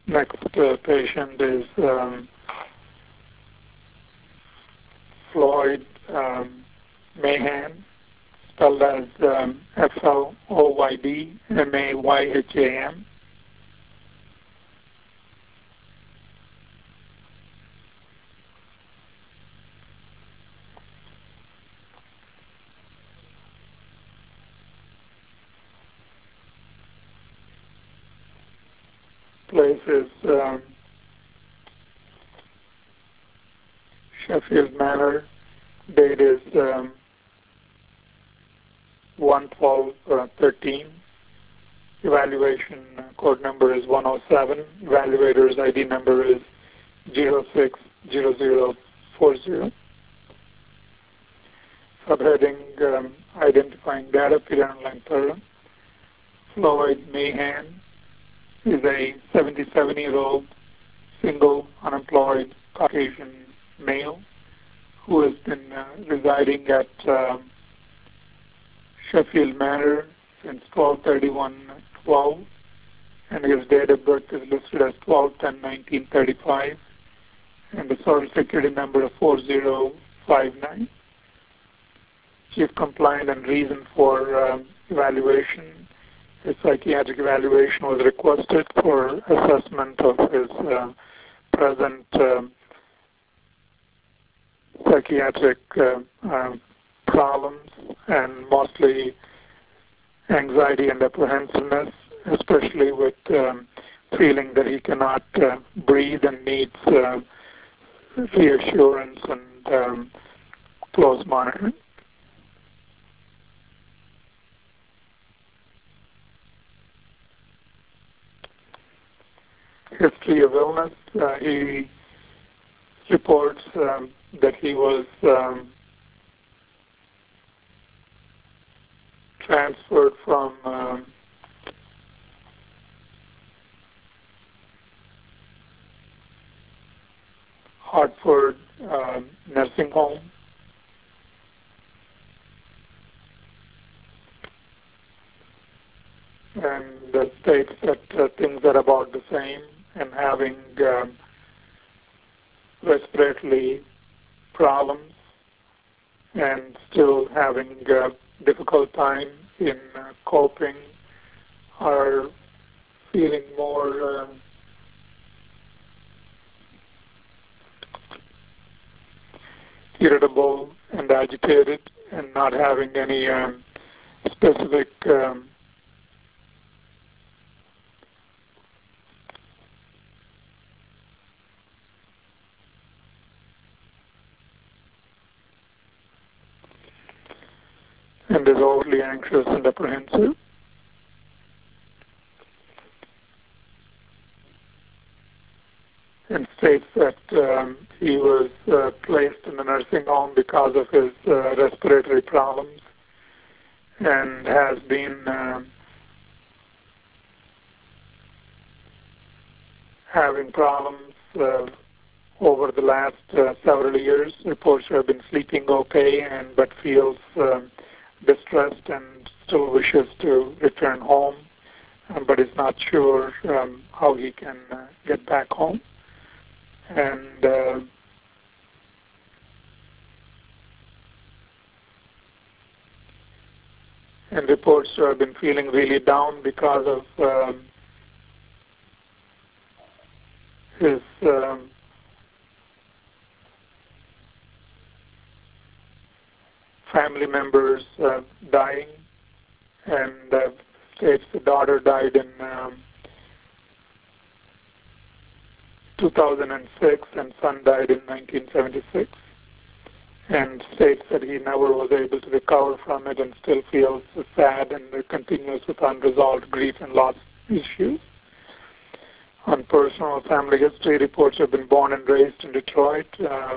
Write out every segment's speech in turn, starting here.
Next patient is Floyd Mahan, spelled as Floyd Mayham. Place is Sheffield Manor. Date is 1/12/13. Evaluation code number is 107. Evaluator's ID number is 060040. Subheading Identifying Data, Peter Langpera. Floyd Mahan is a 77-year-old single unemployed Caucasian male who has been residing at Sheffield Manor since 12/31/12, and his date of birth is listed as 12/10/1935, and the Social Security number of 4059. Chief complaint and reason for evaluation. A psychiatric evaluation was requested for assessment of his present psychiatric problems, and mostly anxiety and apprehensiveness, especially with feeling that he cannot breathe and needs reassurance and close monitoring. History of illness. He reports that he was transferred from Hartford nursing home, and states that things are about the same, and having respiratory problems and still having difficult time in coping, or feeling more irritable and agitated, and not having any specific and is overly anxious and apprehensive. And states that he was placed in the nursing home because of his respiratory problems, and has been having problems over the last several years. Reports have been sleeping okay, but feels distressed and still wishes to return home, but is not sure how he can get back home. And reports have been feeling really down because of his family members dying, and states the daughter died in 2006 and son died in 1976, and states that he never was able to recover from it and still feels sad and continues with unresolved grief and loss issues. On personal family history, reports have been born and raised in Detroit.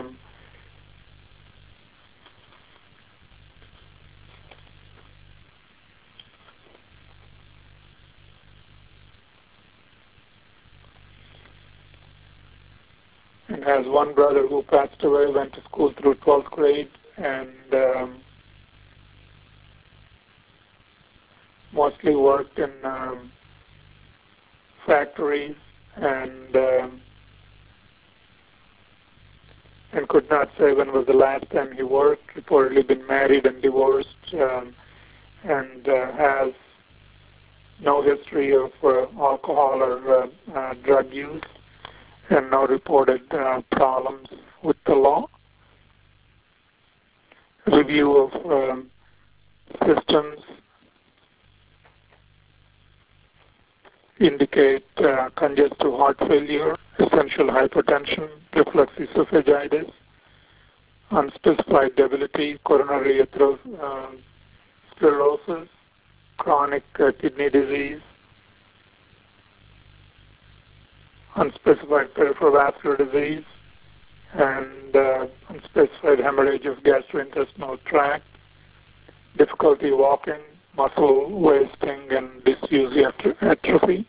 And has one brother who passed away, went to school through 12th grade, and mostly worked in factories and could not say when was the last time he worked, reportedly been married and divorced, and has no history of alcohol or drug use, and no reported problems with the law. Review of systems indicate congestive heart failure, essential hypertension, reflux esophagitis, unspecified debility, coronary sclerosis, chronic kidney disease, unspecified peripheral vascular disease, and unspecified hemorrhage of gastrointestinal tract, difficulty walking, muscle wasting, and disuse atrophy.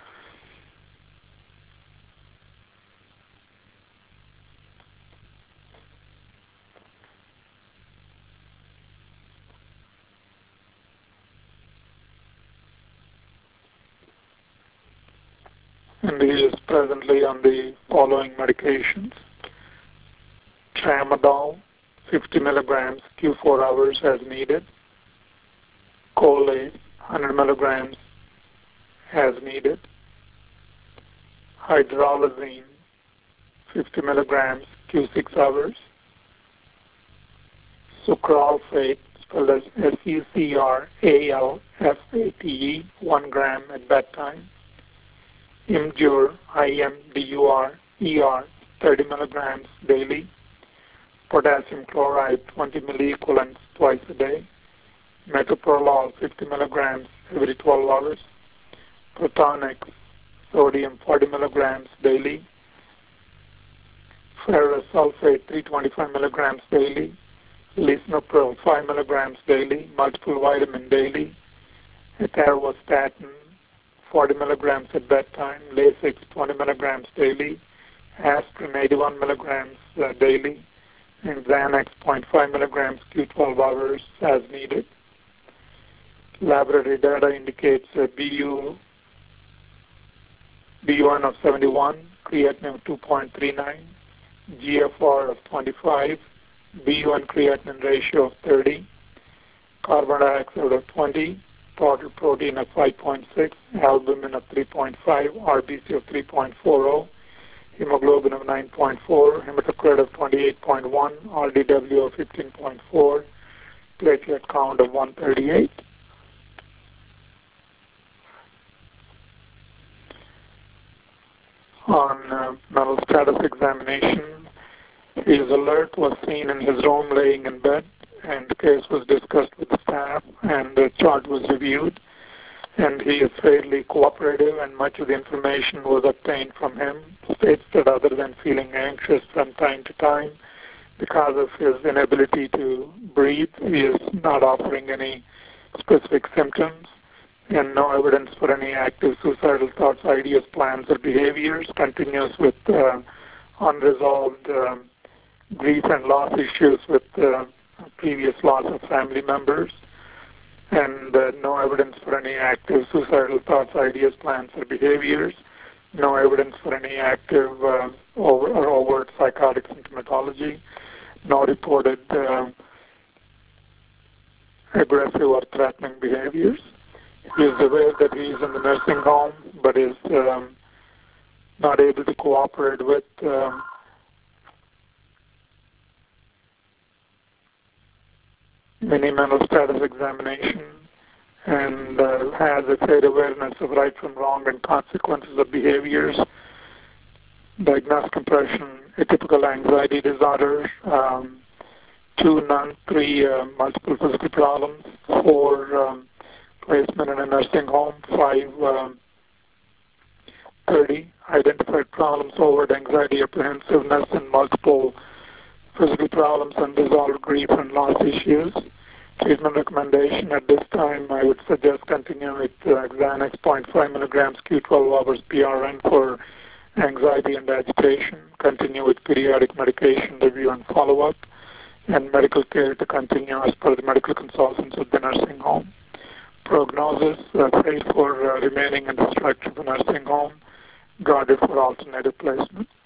And he is presently on the following medications: tramadol, 50 milligrams, Q4 hours as needed; Colate, 100 milligrams as needed; hydralazine, 50 milligrams, Q6 hours; sucralfate, spelled as SUCRALFATE, 1 gram at bedtime; Imdur, IMDUR, 30 milligrams daily; potassium chloride, 20 milliequivalents twice a day; metoprolol, 50 milligrams every 12 hours; Protonix, sodium, 40 milligrams daily; ferrous sulfate, 325 milligrams daily; lisinopril, 5 milligrams daily; multiple vitamin daily; atorvastatin, 40 milligrams at bedtime; Lasix, 20 milligrams daily; aspirin, 81 milligrams daily; and Xanax, 0.5 milligrams Q12 hours as needed. Laboratory data indicates BUN of 71, creatinine of 2.39, GFR of 25, BUN creatinine ratio of 30, carbon dioxide of 20, total protein of 5.6, albumin of 3.5, RBC of 3.40, hemoglobin of 9.4, hematocrit of 28.1, RDW of 15.4, platelet count of 138. On mental status examination, his alert was seen in his room laying in bed, and the case was discussed with staff, and the chart was reviewed, and he is fairly cooperative, and much of the information was obtained from him. States that other than feeling anxious from time to time because of his inability to breathe, he is not offering any specific symptoms, and no evidence for any active suicidal thoughts, ideas, plans, or behaviors. Continues with unresolved grief and loss issues with previous loss of family members, and no evidence for any active suicidal thoughts, ideas, plans, or behaviors. No evidence for any active or overt psychotic symptomatology. No reported aggressive or threatening behaviors. He is aware that he is in the nursing home, but is not able to cooperate with any mental status examination, and has a fair awareness of right from wrong and consequences of behaviors. Diagnosed compression, atypical anxiety disorder, 2 none, 3 multiple physical problems, 4 placement in a nursing home, 5 30 identified problems, overt anxiety, apprehensiveness, and multiple physical problems, unresolved grief and loss issues. Treatment recommendation: at this time, I would suggest continuing with Xanax 0.5 milligrams Q12 hours PRN for anxiety and agitation. Continue with periodic medication review and follow-up, and medical care to continue as per the medical consultants at the nursing home. Prognosis: safe for remaining in the structure of the nursing home. guarded for alternative placement.